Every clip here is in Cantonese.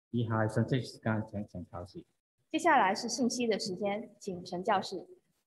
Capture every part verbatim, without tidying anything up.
以下係信息時間，請陳教士。 接下來是信息的時間，請陳教士。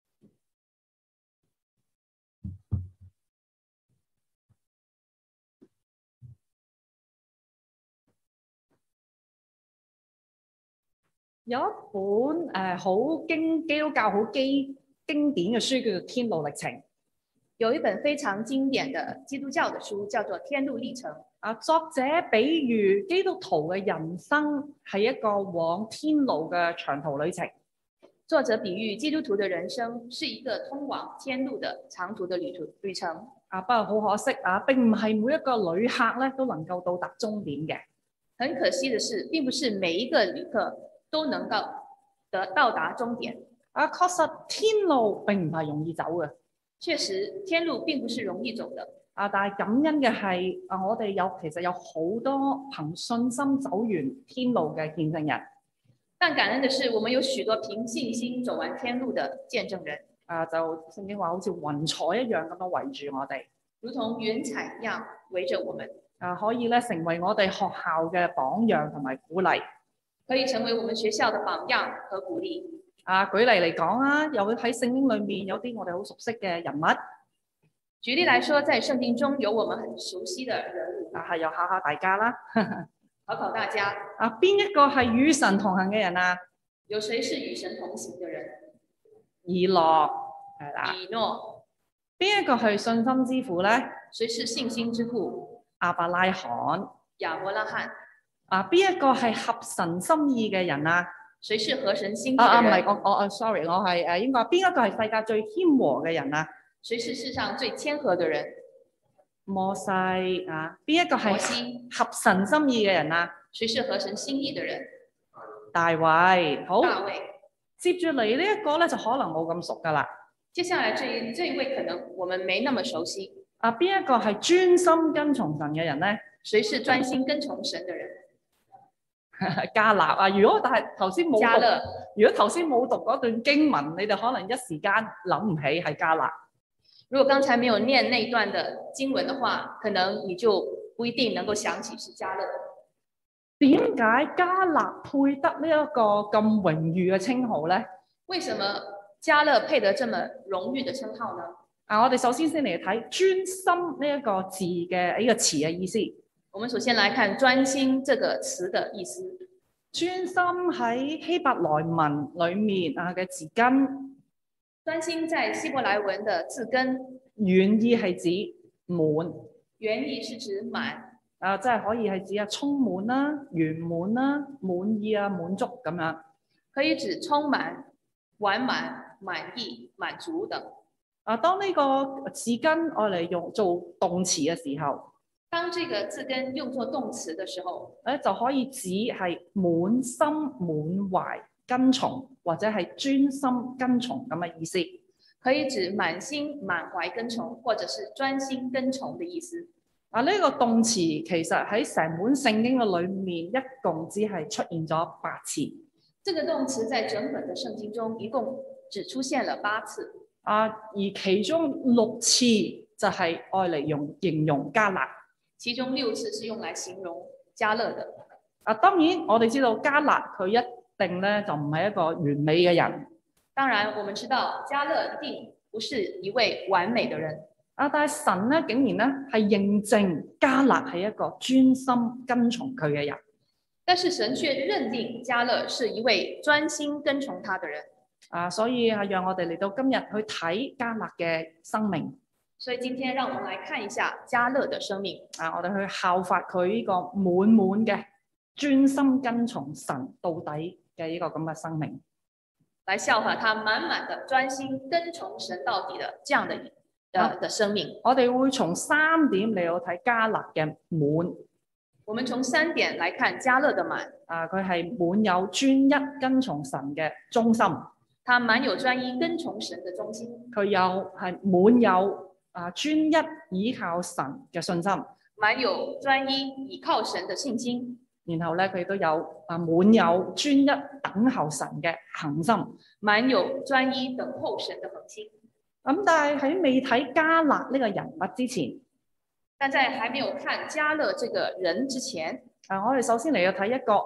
有一本誒好經基督教好基經典嘅書叫做《天路歷程》。 有一本非常經典的基督教的書叫做《天路歷程》。 啊，作者比喻基督徒嘅人生係一個往天路嘅長途旅程。 作者比喻基督徒的人生是一個通往天路的長途的旅途旅程。 啊，不過好可惜啊，並唔係每一個旅客咧都能夠到達終點嘅。 很可惜的是，並不是每一個旅客都能夠得到達終點。 啊，確實天路並唔係容易走嘅。 確實天路並不是容易走的。 啊，但係感恩嘅係啊，我哋有其實有好多憑信心走完天路嘅見證人。 但感恩的是，我們有許多憑信心走完天路的見證人。 啊，就聖經話好似雲彩一樣咁樣圍住我哋， 如同雲彩一樣圍着我們。 啊，可以咧成為我哋學校嘅榜樣同埋鼓勵， 可以成為我們學校的榜樣和鼓勵。啊， 舉例嚟講啊，有喺聖經裏面有啲我哋好熟悉嘅人物。 舉例來說，在聖經中有我們很熟悉的人物。 啊，係又考考大家啦， 考考大家。 啊，邊一個係與神同行嘅人啊？ 有誰是與神同行嘅人？ 以諾係啦。 以諾。 邊一個係信心之父咧？ 誰是信心之父？ 亞伯拉罕。 亞伯拉罕。 啊，邊一個係合神心意嘅人啊？ 誰是合神心意嘅人？ 啊啊，唔係，我我啊，sorry，我係誒應該話邊一個係世界最謙和嘅人啊？ 誰是世上最謙和嘅人？ 摩西啊，邊一個係合神心意嘅人啊？ 誰是合神心意嘅人？ 大衛。好。 大衛。 接住嚟呢一個咧，就可能冇咁熟噶啦。 接下來這一這一位可能我們沒那麼熟悉。 啊，邊一個係專心跟從神嘅人咧？ 誰是專心跟從神嘅人？ 迦勒啊！如果但係頭先冇迦勒， 如果頭先冇讀嗰段經文，你哋可能一時間諗唔起係迦勒。 如果剛才沒有念那段的經文的話，可能你就不一定能夠想起是迦勒。 點解迦勒配得呢一個咁榮譽嘅稱號咧？ 為什麼迦勒配得這麼榮譽的稱號呢？ 啊，我哋首先先嚟睇專心呢一個字嘅呢個詞嘅意思。 我們首先來看專心這個詞的意思。 專心喺希伯來文裏面啊嘅字根。 專心在希伯來文的字根， 原意係指滿。 原意是指滿。 啊，即係可以係指啊充滿啦、圓滿啦、滿意啊、滿足咁樣。 可以指充滿、完滿、滿意、滿足等。 啊，當呢個字根愛嚟用做動詞嘅時候， 當這個字根用作動詞嘅時候， 咧就可以指係滿心滿懷跟從，或者係專心跟從咁嘅意思。 可以指滿心滿懷跟從，或者是專心跟從嘅意思。 啊，呢個動詞其實喺成本聖經嘅裏面，一共只係出現咗八次。 這個動詞在整本嘅聖經中，一共只出現了八次。 啊，而其中六次就係愛嚟用形容迦勒。 其中六次是用來形容迦勒的。 啊，當然我哋知道迦勒佢一定咧就唔係一個完美嘅人。 當然，我們知道迦勒一定不是一位完美的人。 啊，但係神咧竟然咧係認證迦勒係一個專心跟從佢嘅人。 但是神卻認定迦勒是一位專心跟從他的人。 啊，所以係讓我哋嚟到今日去睇迦勒嘅生命。 所以今天讓我們來看一下迦勒的生命。 啊，我哋去效法佢呢個滿滿嘅專心跟從神到底嘅呢個咁嘅生命， 來效法他滿滿的專心跟從神到底的這樣的的、啊、的生命。 我哋會從三點嚟到睇迦勒嘅滿。 我們從三點來看迦勒的滿。 啊，佢係滿有專一跟從神嘅忠心。 他滿有專一跟從神嘅忠心。佢有係滿有。啊，專一倚靠神嘅信心， 滿有專一倚靠神嘅信心。 然後咧，佢都有啊滿有專一等候神嘅恆心， 滿有專一等候神嘅恆心。 咁、嗯、但係喺未睇迦勒呢個人物之前， 但在還沒有看迦勒這個人之前， 啊，我哋首先嚟要睇一個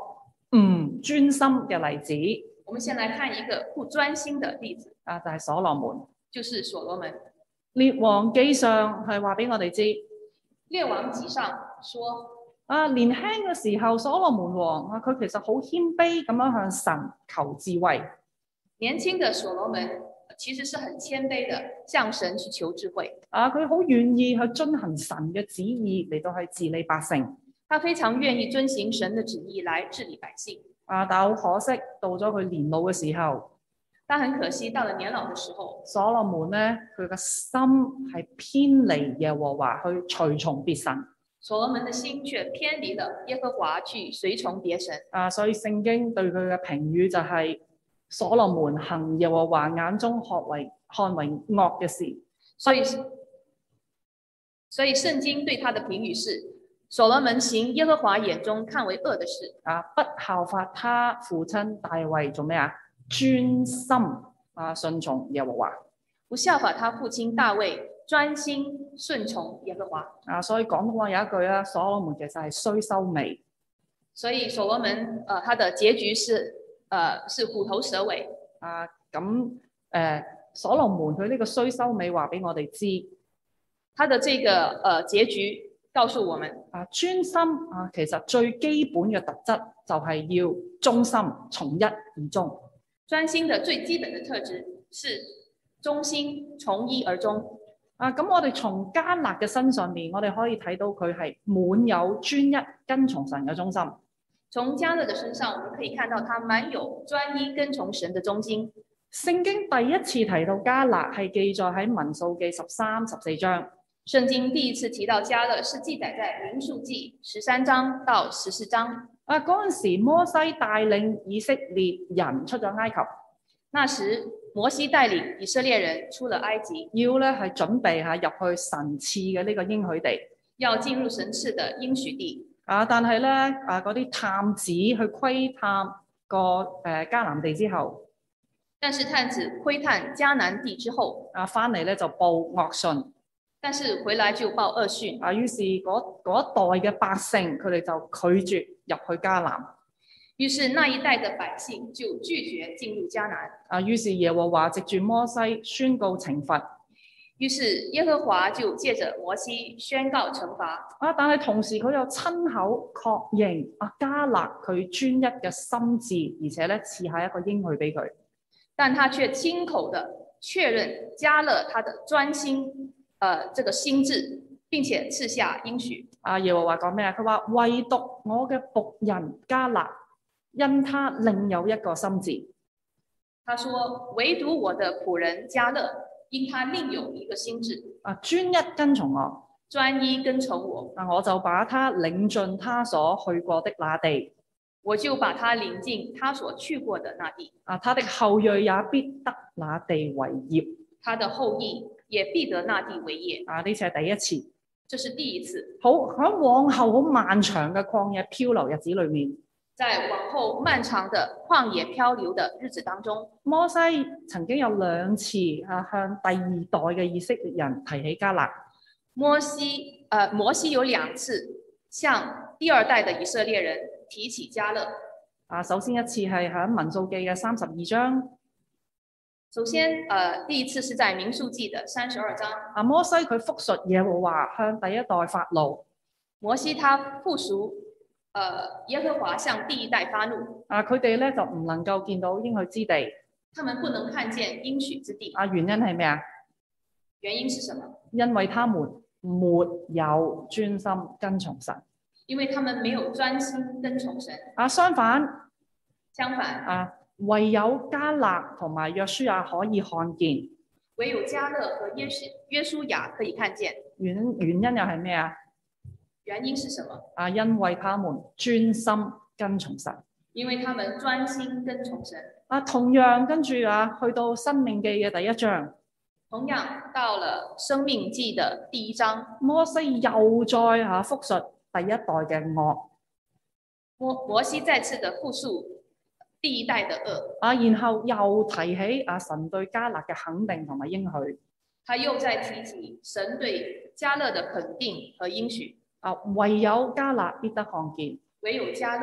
唔專心嘅例子我們先來看一個不專心的例子， 啊，就係所羅門。 就是所羅門。 列王記上係話俾我哋知， 列王紀上說， 啊年輕嘅時候，所羅門王啊，佢其實好謙卑咁樣向神求智慧。 年輕的所羅門其實是很謙卑的，向神去求智慧。 啊，佢好願意去遵行神嘅旨意嚟到去治理百姓。 他非常願意遵行神的旨意來治理百姓。 啊，但好可惜，到咗佢年老嘅時候， 但很可惜，到了年老的時候， 所羅門咧，佢嘅心係偏離耶和華，去隨從別神。 所羅門的心卻偏離了耶和華，去隨從別神。 啊，所以聖經對佢嘅評語就係、是、所羅門行耶和華眼中看為看為惡嘅事。 所以，所以聖經對他的評語是：所羅門行耶和華眼中看為惡的事。 啊，不效法他父親大衛做咩啊？專心啊，順從耶和華。 不效法他父親大衛，專心順從耶和華。 啊，所以廣東話有一句啊，所羅門其實係衰收尾。 所以所羅門，呃，他的結局是，呃，是虎頭蛇尾。 啊，咁誒、呃，所羅門佢呢個衰收尾話俾我哋知， 他的這個，呃，結局告訴我們， 啊，專心啊，其實最基本嘅特質就係要忠心，從一而終。 專心的最基本的特質是忠心，從一而終。 啊，咁我哋從迦勒嘅身上面，我哋可以睇到佢係滿有專一跟從神嘅忠心。 從迦勒的身上，我們可以看到他滿有專一跟從神的忠心。 聖經第一次提到迦勒係記載喺民數記十三、十四章。 聖經第一次提到迦勒是記載在民數記十三章到十四章。 啊，嗰陣時摩西帶領以色列人出咗埃及。 那時摩西帶領以色列人出了埃及， 要咧係準備下入去神賜嘅呢個應許地， 要進入神賜的應許地。 啊，但係咧啊，嗰啲探子去窺探個誒迦南地之後， 但是探子窺探迦南地之後， 啊翻嚟咧就報惡訊。 但是回來就報惡訊。 啊，於是嗰嗰一代嘅百姓，佢哋就拒絕入去迦南。 於是那一代嘅百姓就拒絕進入迦南。 啊，於是耶和華藉住摩西宣告懲罰。 於是耶和華就借着摩西宣告懲罰。 啊，但係同時佢又親口確認啊迦勒佢專一嘅心志，而且咧賜下一個應許俾佢。 但他卻親口的確認迦勒他的專心。誒、呃，這個心志，並且賜下應許。 啊，耶和華講咩啊？佢話唯獨我嘅僕人迦勒，因他另有一個心志。 他說唯獨我的僕人迦勒，因他另有一個心志。 啊，專一跟從我， 專一跟從我。 啊，我就把他領進他所去過的那地。 我就把他領進他所去過的那地。 啊，他的後裔也必得那地為業。 他的後裔也必得那地為業。 啊，呢次係第一次， 這是第一次。 好喺往後好漫長嘅曠野漂流日子裏面， 在往後漫長的曠野漂流的日子當中， 摩西曾經有兩次啊向第二代嘅以色列人提起迦勒。 摩西，呃，摩西有兩次向第二代的以色列人提起迦勒。 啊，首先一次係喺民數記嘅三十二章。 首先，呃，第一次是在民數記的三十二章。 啊，摩西佢複述耶和華向第一代發怒。 摩西他複述，呃，耶和華向第一代發怒。 啊，佢哋咧就唔能夠見到應許之地。 他們不能看見應許之地。 啊，原因係咩啊？ 原因是什麼？ 因為他們沒有專心跟從神。 因為他們沒有專心跟從神。 啊，相反， 相反， 啊。唯有迦勒同埋約書亞可以看見， 唯有迦勒和約書約書亞可以看見。 原原因又係咩啊？ 原因是什麼？ 啊，因為他們專心跟從神。 因為他們專心跟從神。 啊，同樣跟住啊，去到申命記嘅第一章。 同樣到了申命記的第一章， 摩西又再啊複述第一代嘅惡。 摩摩西再次的複述第一代的惡， 啊，然後又提起啊神對迦勒嘅肯定同埋應許。 他又再提起神對迦勒的肯定和應許。 啊，唯有迦勒必得看見， 唯有迦勒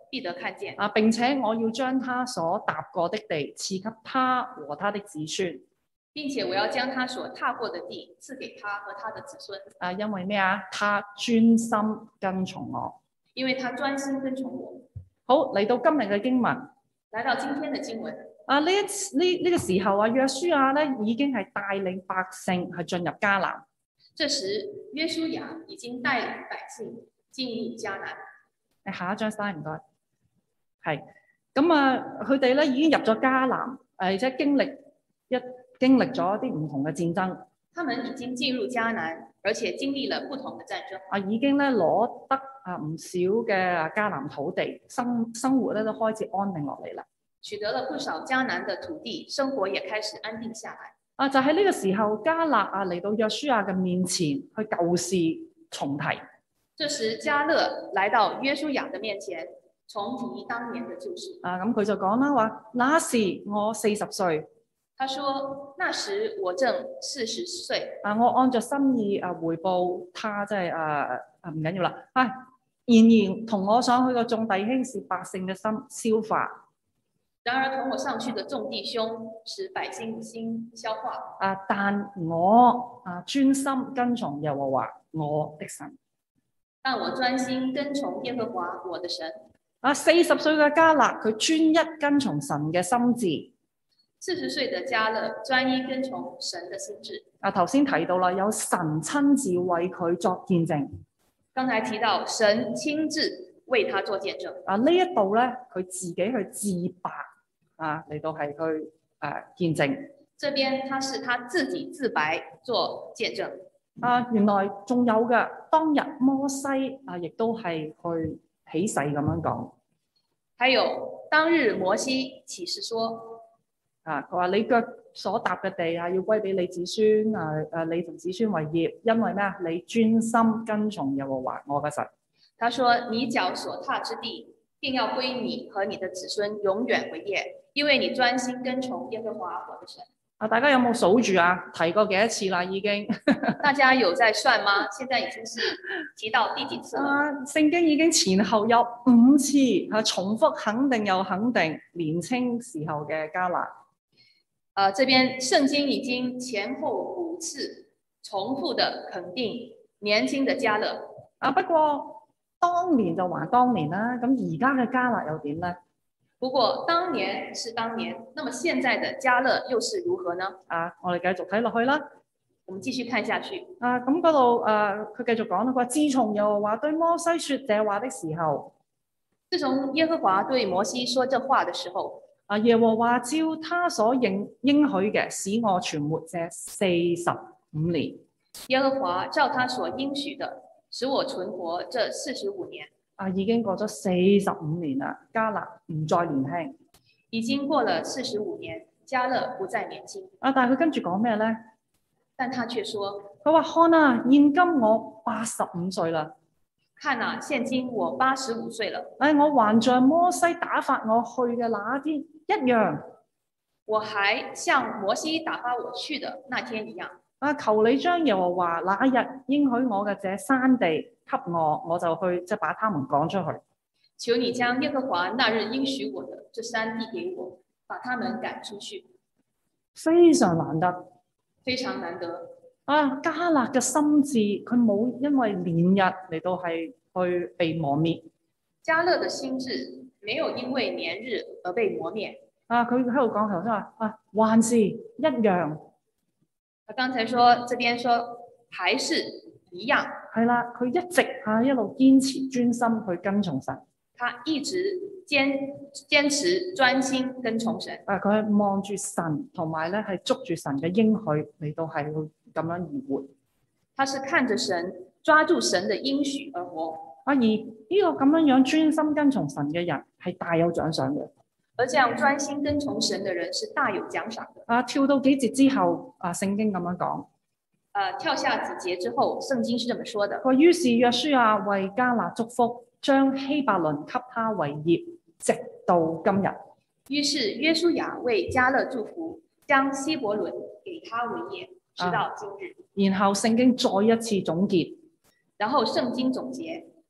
必得看見。 啊！並且我要將他所踏過的地賜給他和他的子孫。 並且我要將他所踏過的地賜給他和他的子孫。 啊！因為咩啊？他專心跟從我。 因為他專心跟從我。 好，嚟到今日嘅經文， 來到今天的經文。 啊！呢一呢呢個時候啊，約書亞咧已經係帶領百姓去進入迦南。 這時約書亞已經帶領百姓進入迦南。 你下一張 slide 唔該。係咁啊，佢哋咧已經入咗迦南，誒而且經歷一經歷咗一啲唔同嘅戰爭。 他們已經進入迦南，而且經歷了不同的戰爭。 啊，已經咧攞得啊唔少嘅迦南土地，生生活咧都開始安定落嚟啦。 取得了不少迦南的土地，生活也開始安定下來。 啊，就喺呢個時候，迦勒啊嚟到約書亞嘅面前，去舊事重提。 這時迦勒來到約書亞嘅面前，重提當年嘅舊事。 啊，咁佢就講啦，話那時我四十歲。 他說：那時我正四十歲。 啊，我按着心意啊回報他，即係啊啊唔緊要啦。啊，然而同我上去嘅眾弟兄是百姓嘅心消化。 然而同我上去的眾弟兄使百姓的心消化。 啊，但我啊專心跟從耶和華我的神。 但我專心跟從耶和華我的神。 啊，四十歲嘅迦勒，佢專一跟從神嘅心志。 四十歲的迦勒專一跟從神的心志。 啊，頭先提到啦，有神親自為佢作見證。 剛才提到神親自為他做見證。 啊，呢一度咧，佢自己去自白啊，嚟到係去誒、啊、見證。 這邊他是他自己自白做見證。 啊，原來仲有嘅，當日摩西啊，亦都係去起誓咁樣講。 還有當日摩西起誓說。 啊！佢話你腳所踏嘅地啊，要歸俾你子孫啊！誒，你同子孫為業，因為咩啊？你專心跟從耶和華我嘅神。 他說：你腳所踏之地，定要歸你和你的子孫永遠為業，因為你專心跟從耶和華我的神。 啊！大家有冇數住啊？提過幾多次啦？已經。 大家有在算嗎？現在已經是提到第幾次了？ 啊！聖經已經前後有五次啊，重複肯定又肯定年青時候嘅迦勒。 啊，這邊聖經已經前後五次重複的肯定年輕的迦勒。 啊，不過當年就還當年啦，咁而家嘅迦勒又點咧？ 不過當年是當年，那麼現在的迦勒又是如何呢？ 啊，我哋繼續睇落去啦。 我們繼續看下去。 啊，咁嗰度誒，佢、呃、繼續講啦。佢話：自從耶和華對摩西說這話的時候， 自從耶和華對摩西說這話的時候。 啊！耶和華照他所應應許嘅，使我存活這四十五年。 耶和華照他所應許的，使我存活這四十五年。 啊，已經過咗四十五年啦，迦勒唔再年輕。 已經過了四十五年，迦勒不再年輕。 啊，但係佢跟住講咩咧？ 但他卻說： 佢話看啊，現今我八十五歲啦。 看啊，現今我八十五歲了。誒、 哎，我還像摩西打發我去嘅那天一樣， 我還像摩西打發我去的那天一樣。 啊，求你將耶和華那日應許我嘅這山地給我，我就去即係把他們趕出去。 求你將耶和華那日應許我的這山地給我，把他們趕出去。 非常難得， 非常難得。 啊，迦勒嘅心志，佢冇因為年日嚟到係去被磨滅。 迦勒嘅心志沒有因為年日而被磨滅。 啊，佢喺度講頭先話啊，還是一樣。 他剛才說，這邊說還是一樣。 係啦，佢一直啊一路堅持專心去跟從神。 他一直堅堅持專心跟從神。 啊，佢係望住神，同埋咧係捉住神嘅應許嚟到係會咁樣而活。 他是看着神，抓住神的應許而活。 啊，而呢個咁樣樣專心跟從神嘅人係大有獎賞嘅。 而這樣專心跟從神嘅人是大有獎賞嘅。 啊，跳到幾節之後，啊，聖經咁樣講。 啊，跳下幾節之後，聖經是這麼說的。 佢於是約書亞為迦勒祝福，將希伯倫給他為業，直到今日。 於是約書亞為迦勒祝福，將希伯倫給他為業，直到今日。 啊，然後聖經再一次總結。 然後聖經總結。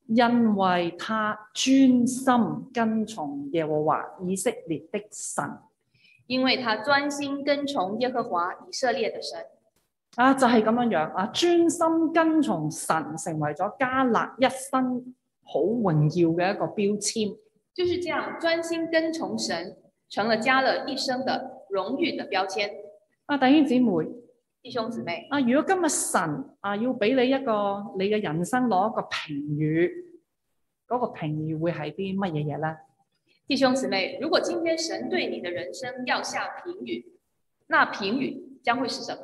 因為他專心跟從耶和華以色列的神。 因為他專心跟從耶和華以色列的神。 啊，就係咁樣樣啊，專心跟從神，成為咗迦勒一生好榮耀嘅一個標籤。 就是這樣，專心跟從神，成了迦勒一生的榮譽的標籤。 啊，弟兄姊妹， 弟兄姊妹， 啊，如果今日神啊要俾你一個你嘅人生攞一個評語，嗰、那個評語會係啲乜嘢嘢咧？ 弟兄姊妹，如果今天神對你的人生要下評語，那評語將會是什麼？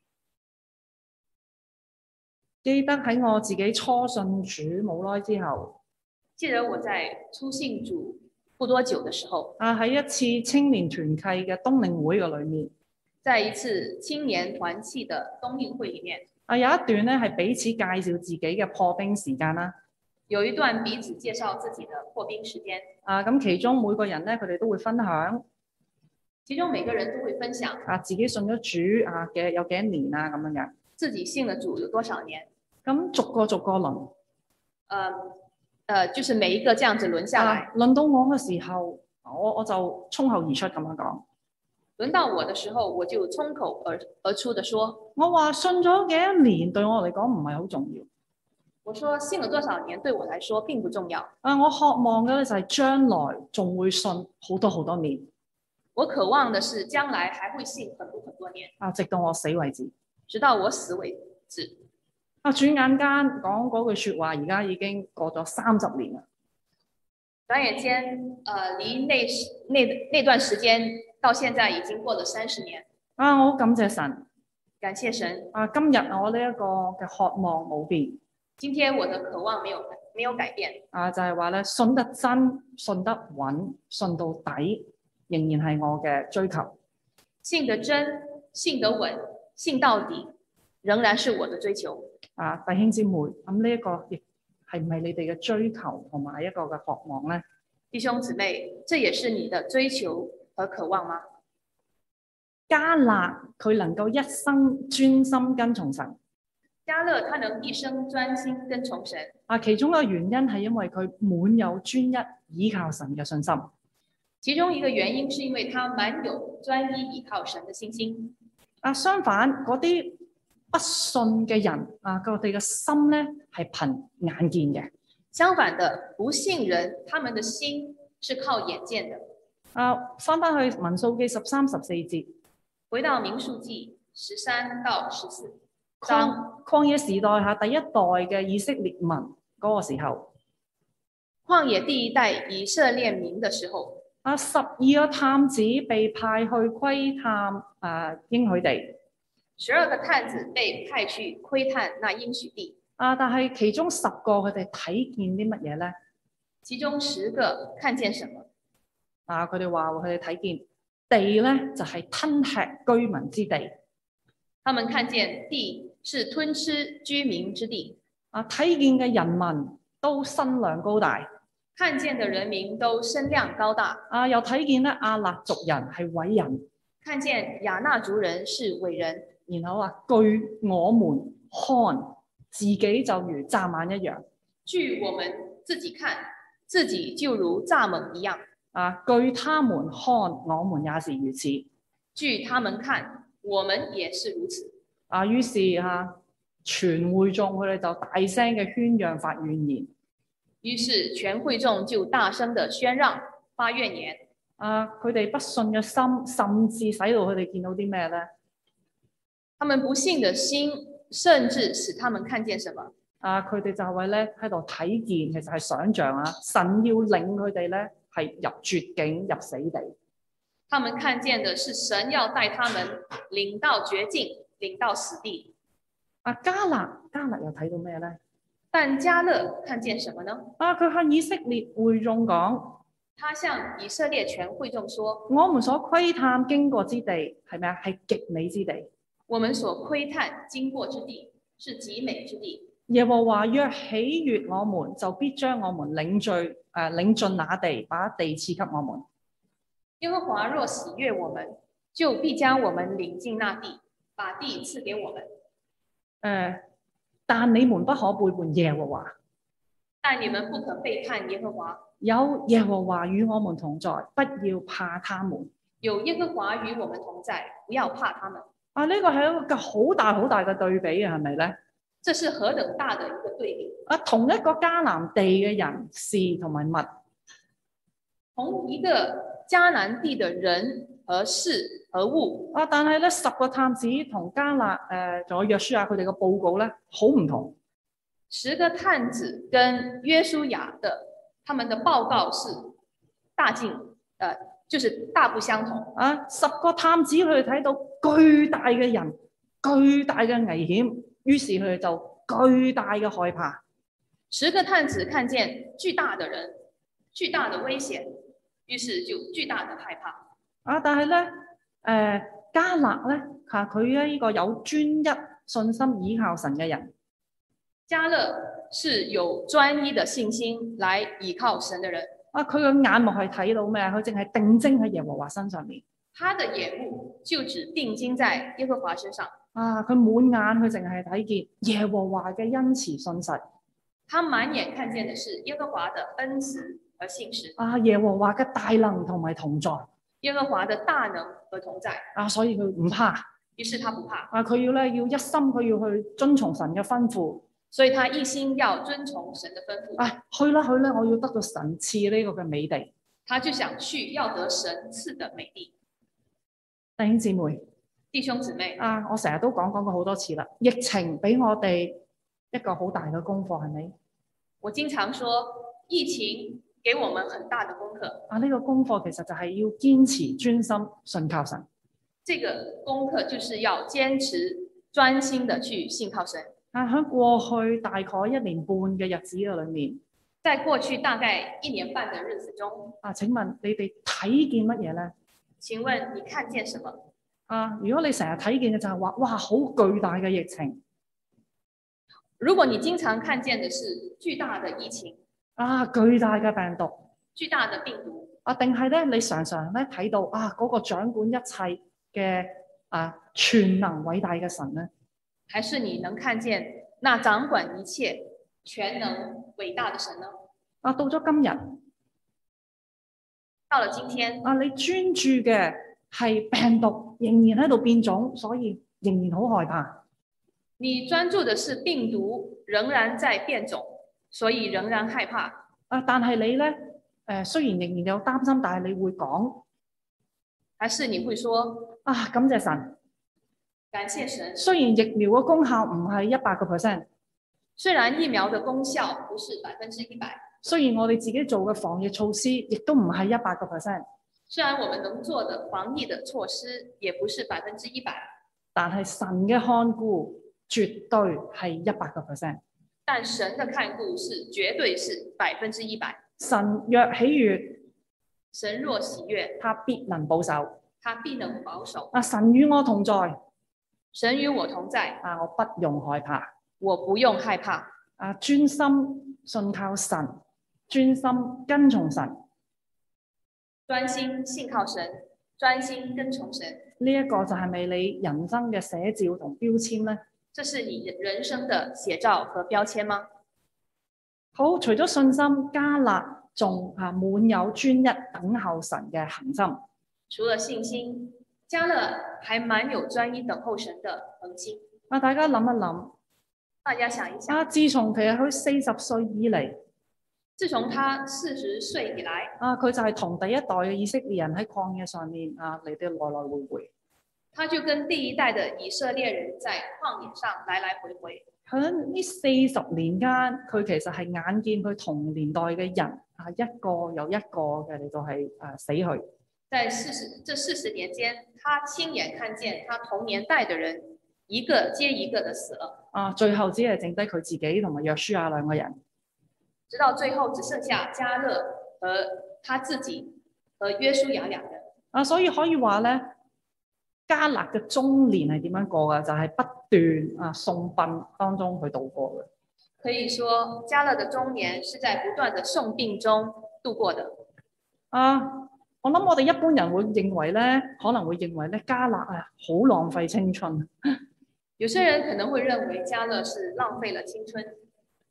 記得喺我自己初信主冇耐之後， 記得我在初信主不多久的時候， 啊喺一次青年團契嘅冬令會嘅裏面， 在一次青年團契的冬令會裡面， 啊有一段咧係彼此介紹自己嘅破冰時間啦。 有一段彼此介紹自己的破冰時間。 啊咁其中每個人咧佢哋都會分享， 其中每個人都會分享啊自己信咗主啊嘅有幾多年啊咁樣嘅。 自己信了主有多少年。 咁逐個逐個輪， 呃呃，就是每一個這樣子輪下來。 啊、輪到我嘅時候，我我就衝口而出咁樣講。 輪到我嘅時候，我就衝口而而出的說： 我話信咗幾多年對我嚟講唔係好重要。 我說信了多少年對我來說並不重要。 啊，我渴望嘅咧就係將來仲會信好多好多年。 我渴望的是將來還會信很多很多年。 啊，直到我死為止。 直到我死為止。 啊！轉眼間講嗰句説話，而家已經過咗三十年啦。 轉眼間，呃，離那那那段時間到現在已經過了三十年。 啊！我好感謝神， 感謝神。 啊！今日我呢一個嘅渴望冇變。 今天我的渴望沒有沒有改變。啊， 就係話咧，信得真、信得穩、信到底，仍然係我嘅追求。 信得真、信得穩、信到底，仍然是我的追求。 啊，弟兄姊妹，咁呢一個亦係唔係你哋嘅追求同埋一個嘅渴望咧？ 弟兄姊妹，這也是你的追求和渴望嗎？ 迦勒佢能夠一生專心跟從神。 迦勒他能一生專心跟從神。 啊，其中一個原因係因為佢滿有專一倚靠神嘅信心。 其中一個原因是因為他滿有專一倚靠神嘅信心。 啊，相反嗰啲不信嘅人啊，佢哋嘅心咧係憑眼見嘅。 相反的，不信人，他們的心是靠眼見的。 啊，翻翻去民數記十三十四節， 回到民數記十三到十四章，曠野時代下第一代嘅以色列民嗰個時候， 曠野第一代以色列民嘅時候， 啊，十二個探子被派去窺探啊應許地。 十二個探子被派去窺探那應許地。 啊！但係其中十個佢哋睇見啲乜嘢咧？ 其中十個看見什麼？ 啊！佢哋話佢哋睇見地咧就係、是、吞吃居民之地。 他們看見地是吞吃居民之地。 啊！睇見嘅人民都身量高大。 看見嘅人民都身量高大。 啊！又睇見咧亞納族人係偉人。 看見亞納族人是偉人。 然後話據我們看，自己就如蚱蜢一樣。 據我們自己看，自己就如蚱蜢一樣。 啊，據他們看，我們也是如此。 據他們看，我們也是如此。 啊，於是啊，全會眾佢哋就大聲嘅宣揚發怨言。 於是全會眾就大聲的宣讓發怨言。 啊，佢哋不信嘅心，甚至使到佢哋見到啲咩咧？ 他們不信的心，甚至使他們看見什麼？ 啊！佢哋就係咧喺度睇見，其實係想象啊，神要領佢哋咧係入絕境、入死地。 他們看見的是神要帶他們領到絕境、領到死地。 啊！迦勒，迦勒又睇到咩咧？ 但迦勒看見什麼呢？ 啊！佢向以色列會眾講， 他向以色列全會眾說： 我們所窺探經過之地係咩啊？係極美之地。 我們所窺探經過之地是極美之地。 耶和華若喜悅我們，就必將我們領進誒、呃、領進那地，把地賜給我們。 耶和華若喜悅我們，就必將我們領進那地，把地賜給我們。 誒、呃，但你們不可背叛耶和華。 但你們不可背叛耶和華， 有耶和華與我們同在，不要怕他們。 有耶和華與我們同在，不要怕他們。 啊，呢個係一個好大好大嘅對比啊，係咪咧？ 這是何等大的一個對比！ 啊，同一個迦南地嘅人事同埋物， 同一個迦南地的人和事和物。 啊，但係咧十個探子同迦勒誒仲有約書亞佢哋嘅報告咧好唔同。 十個探子跟約書亞的他們的報告是大盡，呃，就是大不相同。 啊，十個探子佢哋睇到巨大嘅人、巨大嘅危險，於是佢哋就巨大嘅害怕。 十個探子看見巨大的人、巨大的危險，於是就巨大的害怕。 啊，但係咧，誒、呃、迦勒咧嚇佢咧呢個有專一信心倚靠神嘅人。 迦勒是有專一的信心來倚靠神的人。 啊，佢嘅眼目係睇到咩？佢淨係定睛喺耶和華身上面。 他的眼目就只定睛在耶和華身上。 啊，佢滿眼佢淨係睇見耶和華嘅恩慈信實。 他滿眼看見的是耶和華的恩慈和信實。 啊，耶和華嘅大能同埋同在。 耶和華的大能和同在。啊， 所以佢唔怕。 於是他不怕。 啊，佢要咧要一心佢要去遵從神嘅吩咐。 所以他一心要遵從神的吩咐。 啊，去啦去啦，我要得到神賜呢個嘅美地。 他就想去，要得神賜的美地。 弟兄姊妹， 弟兄姊妹， 啊，我成日都講講過好多次啦。疫情俾我哋一個好大嘅功課，係咪？ 我經常說，疫情給我們很大的功課。 啊，呢個功課其實就係要堅持專心信靠神。 這個功課就是要堅持專心的去信靠神。 啊，喺過去大概一年半嘅日子嘅裏面， 在過去大概一年半嘅日子中， 啊，請問你哋睇見乜嘢咧？ 請問你看見什麼？ 啊，如果你成日睇見嘅就係話，哇，好巨大嘅疫情。 如果你經常看見嘅是巨大嘅疫情， 啊，巨大嘅病毒， 巨大嘅病毒， 啊，定係咧你常常咧睇到啊嗰個掌管一切嘅啊全能偉大嘅神咧？ 還是你能看見那掌管一切、全能偉大的神呢？ 啊，到咗今日， 到了今天， 啊，你專注嘅係病毒仍然喺度變種，所以仍然好害怕。 你專注的是病毒仍然在變種，所以仍然害怕。 啊，但係你咧，誒、呃，雖然仍然有擔心，但係你會講， 還是你會說啊，感謝神。 感謝神。 雖然疫苗嘅功效唔係一百個 percent， 雖然疫苗嘅功效不是百分之一百， 雖然我哋自己做嘅防疫措施亦都唔係一百個 percent， 雖然我們能做的防疫的措施也不是百分之一百， 但係神嘅看顧絕對係一百個 percent。 但神嘅看顧是絕對是百分之一百。 神若喜悅， 神若喜悅， 他必能保守， 他必能保守。 啊，神與我同在。 神與我同在， 啊！我不用害怕， 我不用害怕。 啊，專心信靠神，專心跟從神， 專心信靠神，專心跟從神。 呢一個就係咪你人生嘅寫照同標籤咧？ 這是你人生的寫照和標籤嗎？ 好，除咗信心，迦勒仲啊滿有專一等候神嘅恒心。 除了信心，迦勒還滿有專一等候神的恒心。 啊，大家諗一諗， 大家想一想。 啊，自從其實佢四十歲以嚟， 自從他四十歲以來，啊， 佢就係同第一代嘅以色列人喺曠野上面啊嚟到來來回回。 他就跟第一代的以色列人在曠野上來來回回。 喺呢四十年間，佢其實係眼見佢同年代嘅人啊一個又一個嘅嚟到係啊死去。 在四十這四十年間，他親眼看見他同年代的人一個接一個的死了。 啊，最後只係剩低佢自己同埋約書亞兩個人。 直到最後只剩下迦勒和他自己和約書亞兩人。啊， 所以可以話咧，迦勒嘅中年係點樣過嘅？就係、是、不斷啊送殯當中去度過嘅。 可以說，迦勒嘅中年是在不斷的送殯中度過的。 啊。我諗我哋一般人會認為咧，可能會認為咧，迦勒啊好浪費青春。 有些人可能會認為迦勒是浪費了青春。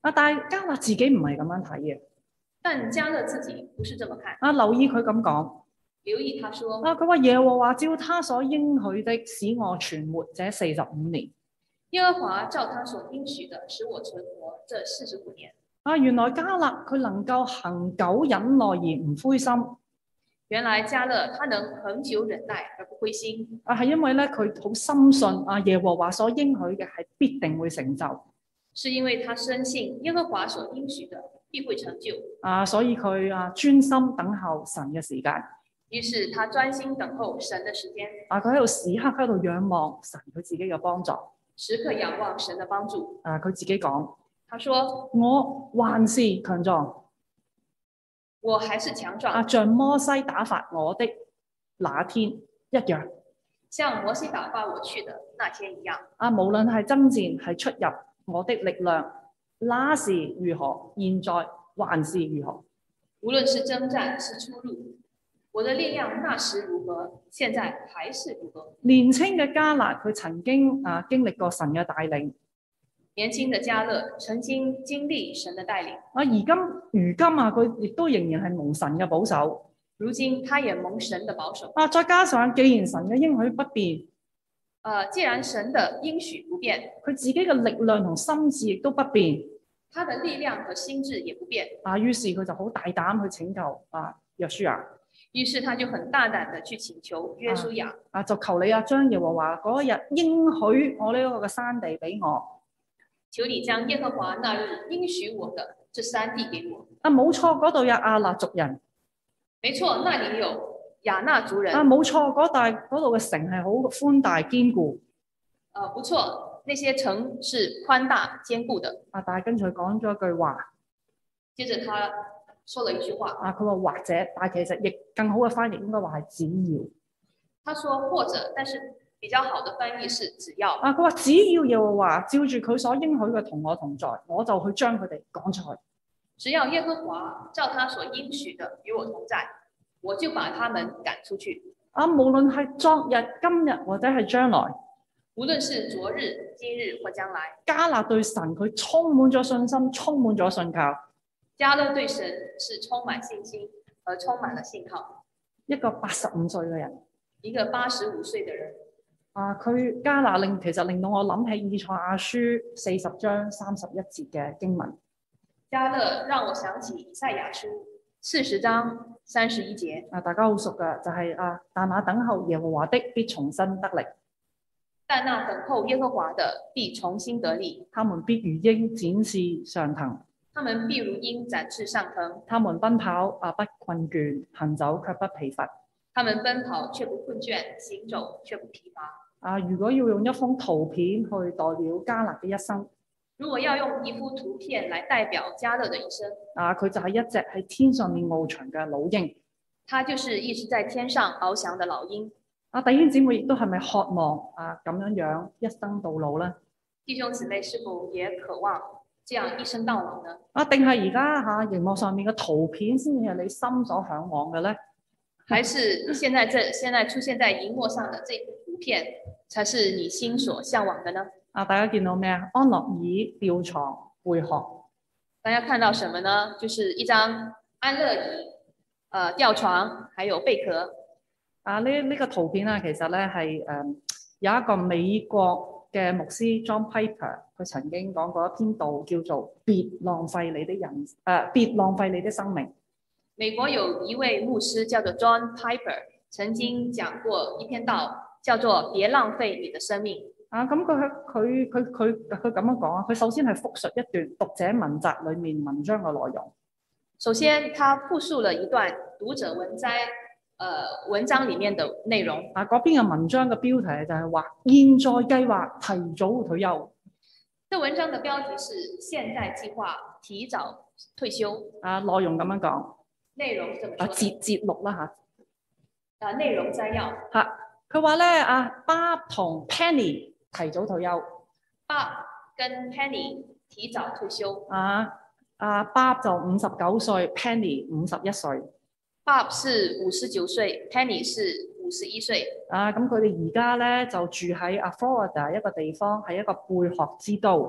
啊，但係迦勒自己唔係咁樣睇嘅。 但迦勒自己不是這麼看。 啊，留意佢咁講。 留意他說， 啊，佢話耶和華照他所應許的，使我存活這四十五年。 耶和華照他所應許的，使我存活這四十五年。 啊，原來迦勒佢能夠恒久忍耐而唔灰心。 原來迦勒他能恒久忍耐而不灰心。 啊，係因為咧佢好深信啊耶和華所應許嘅係必定會成就。 是因為他深信耶和華所應許的必會成就。 啊，所以佢啊專心等候神嘅時間。 於是他專心等候神的時間。 啊，佢喺度時刻喺度仰望神佢自己嘅幫助。 時刻仰望神的幫助。 啊，佢自己講， 他說： 我還是強壯， 我還是強壯。 啊，像摩西打發我的那天一樣。 像摩西打發我去的那天一樣。 啊，無論係爭戰係出入，我的力量那時如何，現在還是如何。 無論是征戰是出入，我的力量那時如何，現在還是如何。 年輕嘅迦勒佢曾經啊經歷過神嘅帶領。 年輕的迦勒曾經經歷神的帶領。 啊，而今如今啊，佢亦都仍然係蒙神嘅保守。 如今他也蒙神的保守。 啊，再加上既然神嘅應許不變， 呃，既然神的應許不變， 佢自己嘅力量同心智亦都不變。 他的力量和心智也不變。 啊，於是佢就好大膽去拯救啊約書亞。 於是他就很大膽的去請求約書亞。 啊，就求你啊，將耶和華嗰一日應許我呢一個嘅山地俾我。 求你將耶和華那日應許我的這山地給我。 啊，冇錯，嗰度有亞衲族人。 沒錯，那裡有亞衲族人。 啊，冇錯，嗰大嗰度嘅城係好寬大堅固。 呃，不錯，那些城是寬大堅固的。 啊，但係跟住佢講咗一句話。 接着他說了一句話。 啊，佢話或者，但係其實亦更好嘅翻譯應該話係只要。 他說或者，但是比較好的翻譯是只要。 啊，佢話只要耶和華照住佢所應許嘅同我同在，我就去將佢哋趕出去。 只要耶和華照他所應許的與我同在，我就把他們趕出去。 啊，無論係昨日、今日或者係將來， 無論是昨日、今日或將來， 迦勒對神佢充滿咗信心，充滿咗信靠。 迦勒對神是充滿信心而充滿了信靠。 一個八十五歲嘅人， 一個八十五歲嘅人。 啊，佢迦勒令其實令到我諗起以賽亞書四十章三十一節嘅經文。 迦勒讓我想起以賽亞書四十章三十一節。 啊，大家好熟㗎，就係、是、啊，但那等候耶和華的必重新得力。 但那等候耶和華的必重新得力。 他們必如鷹展翅上騰。 他們必如鷹展翅上騰。 他們奔跑啊不困倦，行走卻不疲乏。 他們奔跑卻不困倦，行走卻不疲乏。 啊，如果要用一幅圖片去代表迦勒嘅一生， 如果要用一幅圖片來代表迦勒的一生， 啊，佢就係一隻喺天上面翱翔嘅老鷹。 他就是一直在天上翱翔的老鷹。 啊，弟兄姊妹亦都係咪渴望啊咁樣樣一生到老咧？ 弟兄姊妹是否也渴望這樣一生到老呢？ 啊，定係而家吓熒幕上面嘅圖片先至係你心所向往嘅咧？ 還是現在這現在出現在熒幕上的這幅圖片才是你心所向往的呢？啊， 大家見到咩啊？安樂椅、吊床、貝殼。 大家看到什麼呢？就是一張安樂椅、呃吊床，還有貝殼。 啊，呢呢、這個圖片啊，其實咧係誒有一個美國嘅牧師 John Piper，佢曾經講過一篇道，叫做《別浪費你的人誒、呃，別浪費你的生命》。 美國有一位牧師叫做 John Piper，曾經講過一篇道，叫做《別浪費你的生命》。 啊，咁佢佢佢佢佢咁樣講啊，佢首先係複述一段讀者文摘裏面文章嘅內容。 首先，他複述了一段讀者文摘，呃，文章裡面的內容。 啊，嗰篇嘅文章嘅標題就係話，現在計劃提早退休。 這文章的標題是現在計劃提早退休。 啊，內容咁樣講。 內容這麼說。 啊，節節錄啦嚇。 啊，內容摘要。 嚇，佢話咧，啊，Bob 同 Penny 提早退休。 Bob 跟 Penny 提早退休。 啊，啊 Bob 就五十九歲 ，Penny 五十一歲。 Bob 是五十九歲 ，Penny 是五十一歲。 啊，咁佢哋而家咧就住喺啊 Florida 一個地方，係一個貝殼之都。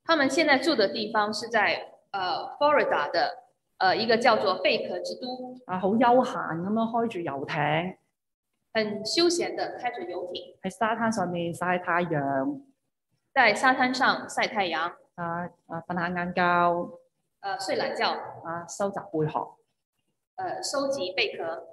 他們現在住的地方是在呃 Florida 的呃一個叫做貝殼之都， 啊，好悠閒咁樣開住遊艇很休閒的開着遊艇， 喺沙灘上面曬太陽， 在沙灘上曬太陽， 啊啊瞓下晏覺， 呃睡懶覺， 啊收集貝殼。 呃收集貝殼。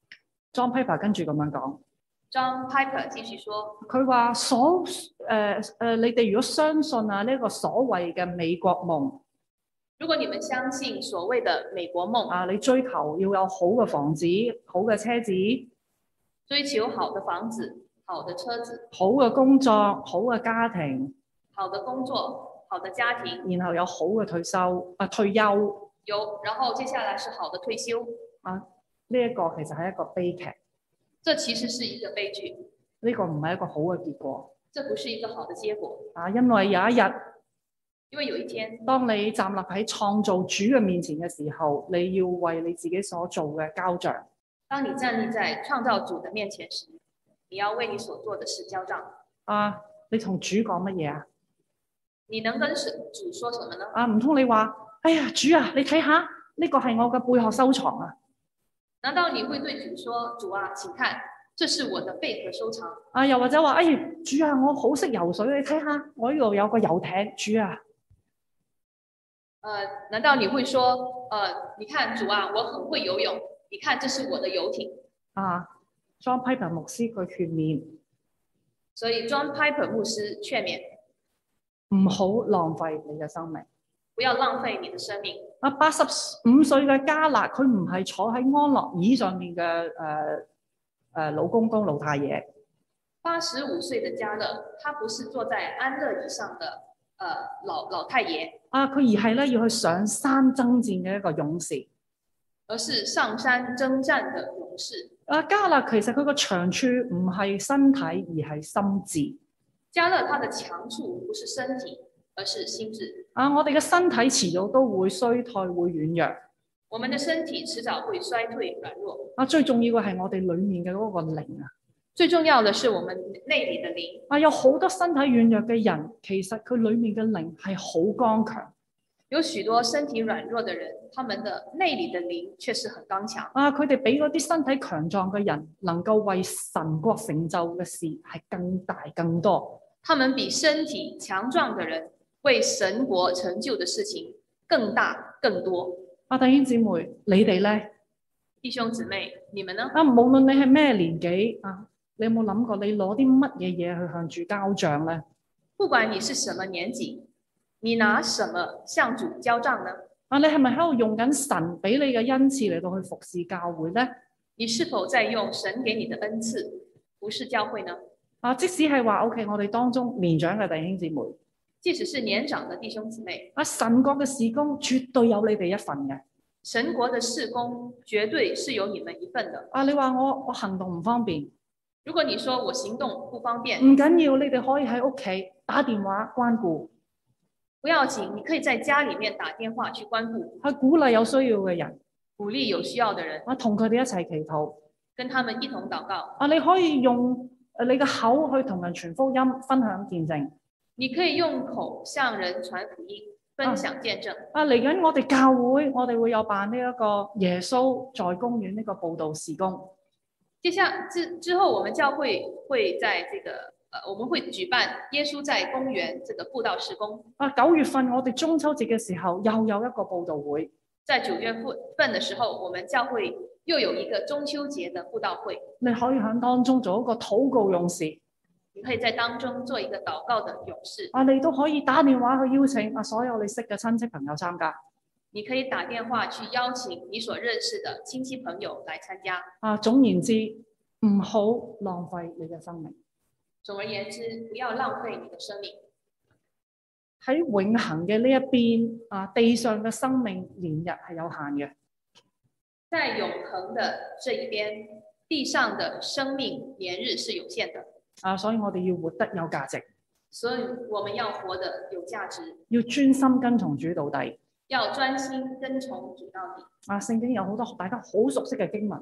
John Piper 跟住咁樣講， John Piper 繼續說， 佢話所誒誒、呃，你哋如果相信啊呢一個所謂嘅美國夢如果你們相信所謂的美國夢， 啊，你追求要有好嘅房子、好嘅車子、 追求好的房子、好的車子、 好嘅工作、好嘅家庭， 好的工作、好的家庭， 然後有好嘅退休啊退休有，然後接下來是好的退休， 啊，呢、這、一個其實係一個悲劇， 這其實是一個悲劇， 呢、這個唔係一個好嘅結果這不是一個好的結果， 啊，因為有一日， 因為有一天， 當你站立喺創造主嘅面前嘅時候，你要為你自己所做嘅交賬。 當你站立在創造主的面前時，你要為你所做的事交賬。 啊，你同主講乜嘢啊？ 你能跟主說什麼呢？ 啊，唔通你話，哎呀，主啊，你睇下呢個係我嘅貝殼收藏啊！ 難道你會對主說，主啊，請看，這是我的貝殼收藏？ 啊，又或者話，哎，主啊，我好識游水，你睇下我呢度有個遊艇，主啊。 呃，難道你會說，呃，你看主啊，我很會游泳，你看這是我的遊艇。 啊 ，John Piper 牧師佢勸勉， 所以 John Piper 牧師勸勉， 唔好浪費你嘅生命。 不要浪費你的生命。 啊，八十五歲嘅加勒，佢唔係坐喺安樂椅上面嘅誒誒老公公老太爺。 八十五歲的加勒，他不是坐在安樂椅上的，呃，老老太爺。 啊，佢而係咧要去上山征戰嘅一個勇士， 而是上山征戰的勇士。 啊，加勒其實佢個長處唔係身體，而係心智。 加勒他的強處不是身體，而是心智。 啊，我哋嘅身體遲早都會衰退，會軟弱。 我們的身體遲早會衰退軟弱。 啊，最重要嘅係我哋裡面嘅嗰個靈啊。 最重要的是我們內裏的靈。 啊，有好多身體軟弱嘅人，其實佢裡面嘅靈係好剛強。 有許多身體軟弱的人，他們的內裏的靈卻是很剛強。 啊，佢哋比嗰啲身體強壯嘅人，能夠為神國成就嘅事係更大更多。 他們比身體強壯的人為神國成就的事情更大更多。 啊，弟兄姊妹，你哋咧？ 弟兄姊妹，你們呢？ 啊，無論你係咩年紀啊，你有冇諗過你攞啲乜嘢嘢去向主交賬咧？ 不管你是什麼年紀，你拿什麼向主交賬呢？ 啊，你係咪喺度用緊神俾你嘅恩賜嚟到去服侍教會咧？ 你是否在用神給你的恩賜服侍教會呢？ 啊，即使係話 OK，我哋當中年長嘅弟兄姊妹， 即使是年長的弟兄姊妹， 啊，神國嘅事工絕對有你哋一份嘅。 神國的事工絕對是有你們一份的。 啊，你話我我行動唔方便， 如果你說我行動不方便， 唔緊要，你哋可以喺屋企打電話關顧， 不要緊，你可以在家裡面打電話去關顧， 去鼓勵有需要嘅人， 鼓勵有需要的人， 啊，同佢哋一齊祈禱， 跟他們一同禱告。 啊，你可以用誒你嘅口去同人傳福音，分享見證。 你可以用口向人傳福音，分享見證。 啊，嚟緊我哋教會，我哋會有辦呢一個耶穌在公園呢個佈道事工。 接下之之後，我們教會會在這個，呃，我們會舉辦耶穌在公園這個佈道事工。 啊，九月份我哋中秋節嘅時候又有一個佈道會。 在九月份的時候，我們教會又有一個中秋節的佈道會。 你可以喺當中做一個禱告勇士， 你可以在當中做一個禱告的勇士。 啊，你都可以打電話去邀請啊所有你識嘅親戚朋友參加。 你可以打電話去邀請你所認識的親戚朋友來參加。 啊，總言之，唔好浪費你嘅生命。 總而言之，不要浪費你的生命。 喺永恆嘅呢一邊啊，地上嘅生命年日係有限嘅。 在永恆的這一邊，地上的生命年日是有限的。 啊，所以我哋要活得有價值。 所以我們要活得有價值。 要專心跟從主到底。 要專心跟從主到底。 啊，聖經有好多大家好熟悉嘅經文。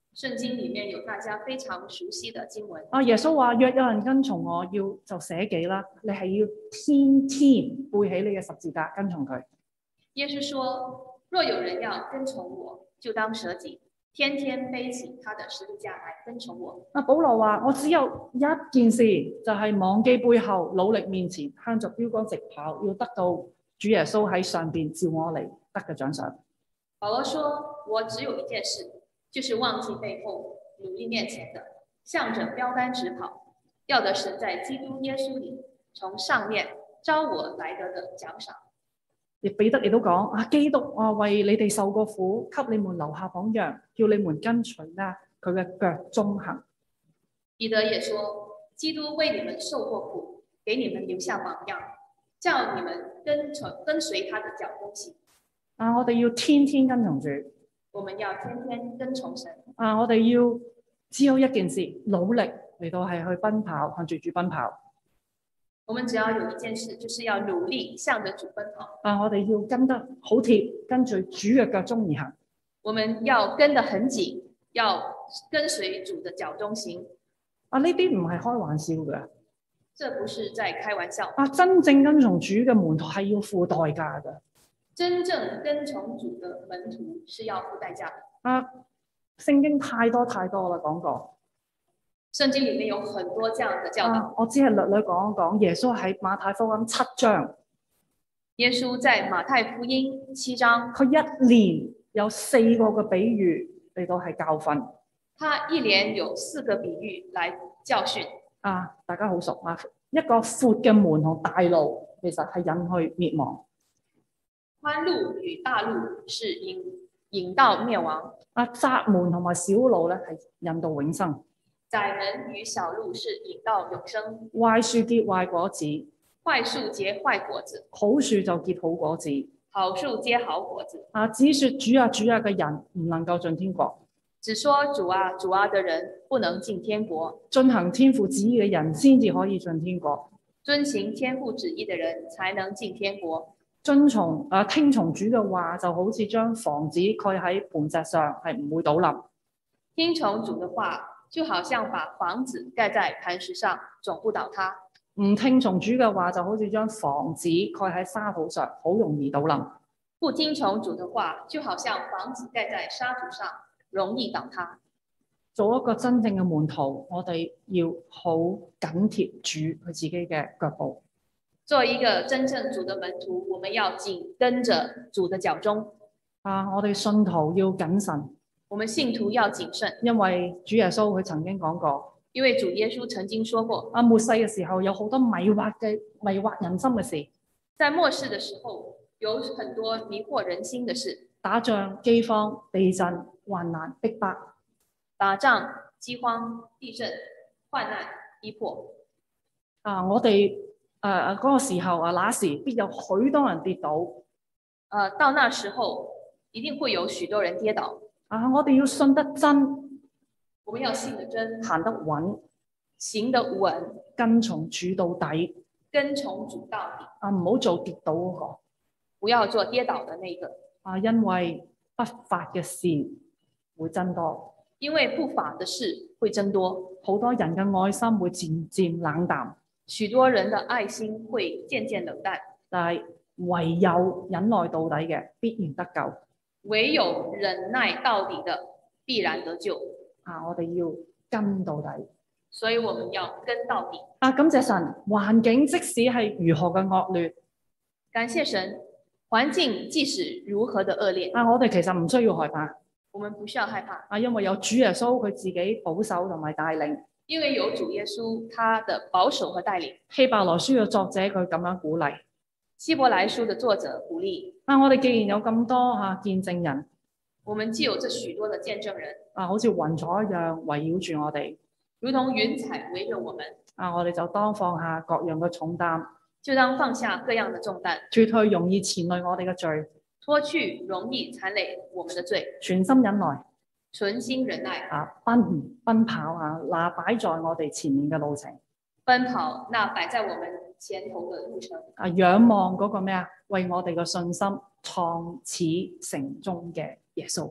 聖經裡面有大家非常熟悉的經文。 啊，耶穌話：若有人跟從我，要就捨己啦。你係要天天背起你嘅十字架跟從佢。 耶穌說：若有人要跟從我，就當捨己，天天背起他的十字架來跟從我。 啊，保羅話：我只有一件事，就係、是、忘記背後，努力面前，向着標竿直跑，要得到主耶穌喺上邊召我嚟得嘅獎賞。 保羅說：我只有一件事，就是忘記背後，努力面前的，向着標竿直跑，要的是在基督耶穌裡從上面招我來得的獎賞。 亦彼得亦都講：啊，基督啊，為你哋受過苦，給你們留下榜樣，叫你們跟隨啦佢嘅腳蹤行。 彼得也說：基督為你們受過苦，給你們留下榜樣，叫你們跟隨跟隨他的腳蹤行。 啊，我哋要天天跟從主。 我們要天天跟從神。 啊，我哋要只有一件事，努力嚟到係去奔跑，向住主奔跑。 我們只要有一件事，就是要努力向着主奔跑。 啊，我哋要跟得好貼，跟住主嘅腳蹤而行。 我們要跟得很緊，要跟隨主的腳蹤行。 啊，呢啲唔係開玩笑嘅。 這不是在開玩笑。 啊，真正跟從主嘅門徒係要付代價嘅。 真正跟從主的門徒是要付代價的。 啊，聖經太多太多啦，講過。 聖經裡面有很多這樣的教導。 啊、我只係略略講一講，耶穌喺馬太福音七章。 耶穌在馬太福音七章， 佢一連有四個嘅比喻嚟到係教訓。 他一連有四個比喻來教訓。 啊，大家好熟啊！一個闊嘅門同大路，其實係引去滅亡。 寬路與大路是引引到滅亡。 啊，窄門同埋小路咧係引到永生。 窄門與小路是引到永生。 壞樹結壞果子， 壞樹結壞果子， 好樹就結好果子。 好樹結好果子。 啊，只說主啊主啊嘅人唔能夠進天國。 只說主啊主啊的人不能進天國。 進行天父旨意嘅人先至可以進天國。 遵行天父旨意嘅人才能進天國。 遵從啊聽從主嘅話，就好似將房子蓋喺磐石上，係唔會倒冧。 聽從主嘅話，就好像把房子蓋在磐石上，總不倒塌。 唔聽從主嘅話，就好似將房子蓋喺沙土上，好容易倒冧。 不聽從主嘅話，就好像房子蓋在沙土上，容易倒塌。 做一個真正嘅門徒，我哋要好緊貼主佢自己嘅腳步。 做一個真正主嘅門徒，我們要緊跟着主嘅腳蹤。 啊，我哋信徒要謹慎。 我們信徒要謹慎， 因為主耶穌佢曾經講過， 因為主耶穌曾經說過， 啊，末世嘅時候有好多迷惑嘅迷惑人心嘅事。 在末世嘅時候，有很多迷惑人心嘅事， 打仗、饑荒、地震、患難、逼迫。 打仗、饑荒、地震、患難、逼迫。 啊，我哋誒嗰個時候啊，那時必有許多人跌倒。誒、 呃，到那時候一定會有許多人跌倒。 啊！我哋要信得真， 我們要信得真， 行得穩， 行得穩， 跟從主到底， 跟從主到底。 啊，唔好做跌倒嗰個， 不要做跌倒的那個。 啊，因為不法嘅事會增多， 因為不法的事會增多， 好多人嘅愛心會漸漸冷淡， 許多人的愛心會漸漸冷淡。 但係唯有忍耐到底嘅，必然得救。 唯有忍耐到底的，必然得救。 啊！我哋要跟到底， 所以我們要跟到底。 啊！感謝神，環境即使係如何嘅惡劣， 感謝神，環境即使如何的惡劣， 啊！我哋其實唔需要害怕， 我們不需要害怕。 啊！因為有主耶穌佢自己保守同埋帶領， 因為有主耶穌他的保守和帶領。 希伯來書嘅作者佢咁樣鼓勵。 希伯來書的作者鼓勵啊！我哋既然有咁多吓、啊、見證人， 我們既有這許多的見證人， 啊，好似雲彩一樣圍繞住我哋， 如同雲彩圍着我們， 啊，我哋就當放下各樣嘅重擔， 就當放下各樣的重擔， 脫去容易纏累我哋嘅罪， 脫去容易纏累我們的罪， 全心忍耐， 存心忍耐， 啊，奔奔跑啊，那擺在我哋前面嘅路程， 奔跑那擺在我們前頭的路程， 啊，仰望嗰個咩啊，為我哋嘅信心創始成終嘅耶穌，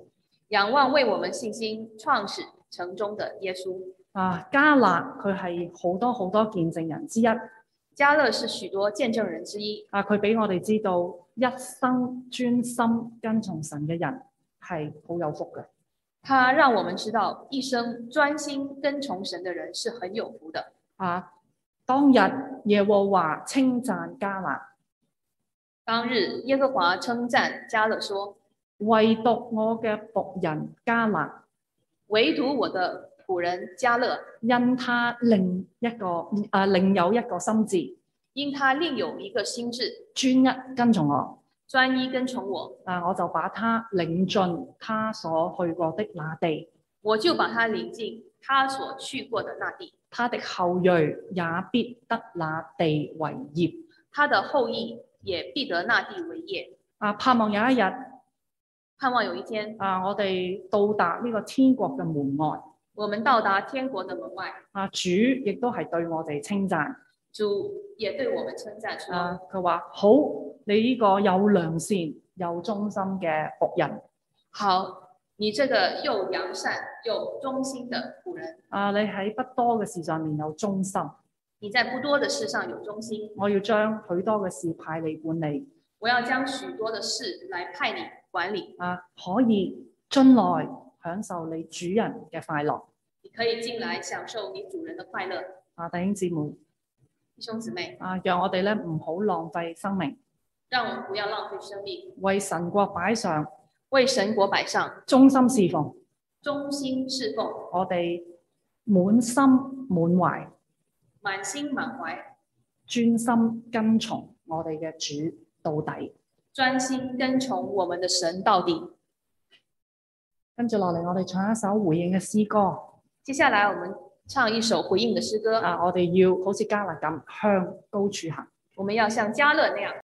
仰望為我們信心創始成終的耶穌。 啊，迦勒佢係好多好多見證人之一。 迦勒是許多見證人之一。 啊，佢俾我哋知道，一生專心跟從神嘅人係好有福嘅。 他讓我們知道，一生專心跟從神的人是很有福的。 啊，當日耶和華稱讚迦勒。 當日耶和華稱讚迦勒說： 唯獨我嘅僕人迦勒， 唯獨我的僕人迦勒， 因他另一個啊另有一個心志， 因他另有一個心志， 專一跟從我。 專一跟從我， 啊，我就把他領進他所去過的那地， 我就把他領進他所去過的那地， 他的後裔也必得那地為業， 他的後裔也必得那地為業。 啊，盼望有一日， 盼望有一天， 啊，我哋到達呢個天國嘅門外， 我們到達天國的門外， 啊，主亦都係對我哋稱讚， 主也對我們稱讚說： 啊，佢話好，你呢個有良善又忠心嘅僕人， 好，你這個又良善又忠心的僕人， 啊，你喺不多嘅事上面有忠心， 你在不多的事上有忠心， 我要將許多嘅事派你管理， 我要將許多的事來派你管理， 啊，可以進來享受你主人嘅快樂。 你可以進來享受你主人的快樂。 啊，弟兄姊妹， 弟兄姊妹， 啊，讓我哋咧唔好浪費生命， 讓我們不要浪費生命， 為神國擺上， 為神國擺上， 忠心侍奉， 忠心侍奉， 我哋滿心滿懷， 滿心滿懷， 專心跟從我哋嘅主到底。 專心跟從我們的神到底。 跟住落嚟，我哋唱一首回應嘅詩歌。 接下來，我們唱一首回應的詩歌。 啊，我哋要好似迦勒咁向高處行。 我們要像迦勒那樣。